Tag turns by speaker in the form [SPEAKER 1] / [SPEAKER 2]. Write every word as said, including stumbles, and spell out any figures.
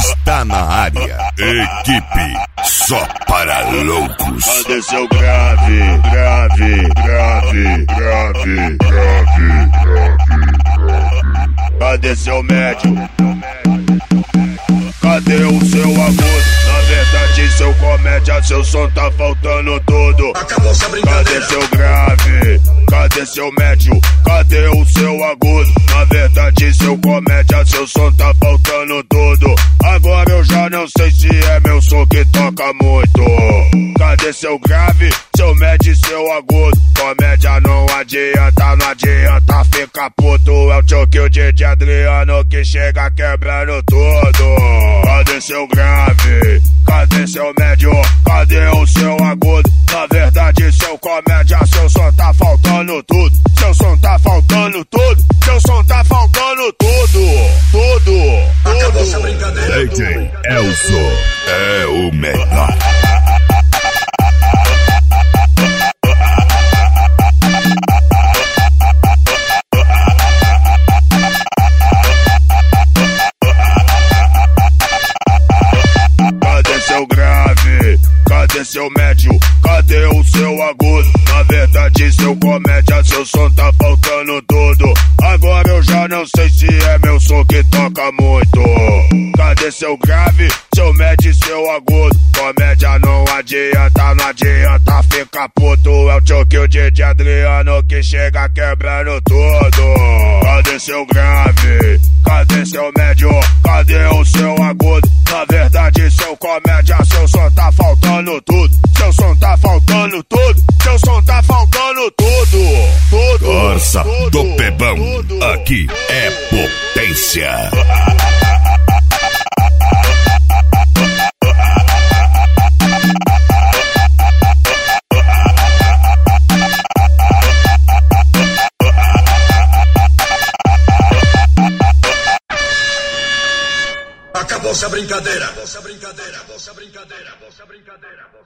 [SPEAKER 1] está na área. Equipe só para loucos.
[SPEAKER 2] Cadê seu grave, grave, grave, grave, grave, grave? Cadê seu médio? Cadê o seu agudo? Na verdade, seu comédia, seu som tá faltando tudo.
[SPEAKER 3] Acabou-se a brincadeira.
[SPEAKER 2] Cadê seu grave? Cadê seu médio? Cadê o seu agudo? Na verdade, seu comédia, seu som tá faltando tudo. Agora eu já não sei se é meu som que toca muito. Cadê seu grave? Seu médio e seu agudo? Comédia não adianta, não adianta ficar puto. É o choque de Adriano que chega quebrando tudo. Cadê seu grave? Cadê seu médio? Cadê o seu agudo? Na verdade, seu comédia, seu som tá faltando tudo. Seu som tá faltando tudo. Seu som tá faltando tudo. Tudo.
[SPEAKER 3] Acabou essa brincadeira.
[SPEAKER 1] D J Elzo é o melhor.
[SPEAKER 2] Cadê seu grave? Cadê seu médio? Cadê o seu agudo? Na verdade, seu comédia, seu som tá faltando tudo. Agora eu já não sei se é meu som que toca muito. Cadê seu grave? Seu médio e seu agudo? Comédia não adianta, não adianta ficar puto. É o choque de Adriano que chega quebrando tudo. Cadê seu grave? Cadê seu médio? Cadê o seu agudo? Na verdade, seu comédia, seu som tá faltando tudo. Seu som tá faltando tudo. Seu som tá faltando tudo. Tudo.
[SPEAKER 1] Corsa
[SPEAKER 2] tudo,
[SPEAKER 1] do Pebão.
[SPEAKER 2] tudo.
[SPEAKER 1] Aqui é potência.
[SPEAKER 3] Acabou-se a brincadeira. Acabou-se a brincadeira. Acabou-se a brincadeira. Acabou-se a brincadeira.